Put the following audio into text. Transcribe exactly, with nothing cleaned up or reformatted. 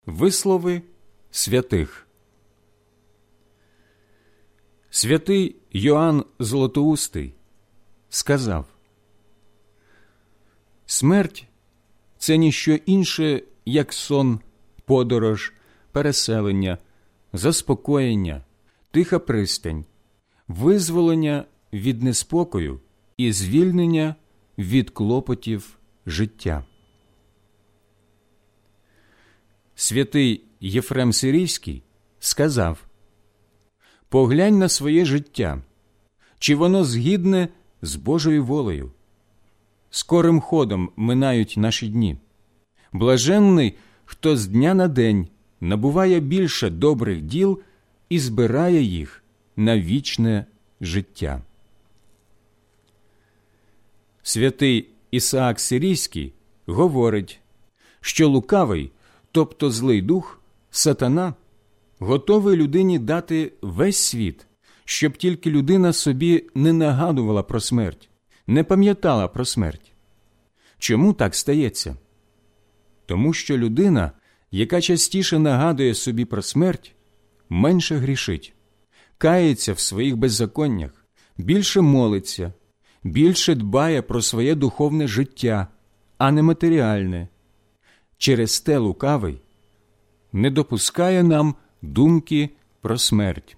Вислови святих. Святий Йоанн Златоустий сказав: «Смерть – це ніщо інше, як сон, подорож, переселення, заспокоєння, тиха пристань, визволення від неспокою і звільнення від клопотів життя». Святий Єфрем Сирійський сказав: «Поглянь на своє життя, чи воно згідне з Божою волею. Скорим ходом минають наші дні. Блаженний, хто з дня на день набуває більше добрих діл і збирає їх на вічне життя». Святий Ісаак Сирійський говорить, що лукавий, тобто злий дух, сатана, готовий людині дати весь світ, щоб тільки людина собі не нагадувала про смерть, не пам'ятала про смерть. Чому так стається? Тому що людина, яка частіше нагадує собі про смерть, менше грішить, кається в своїх беззаконнях, більше молиться, більше дбає про своє духовне життя, а не матеріальне. Через те лукавий не допускає нам думки про смерть.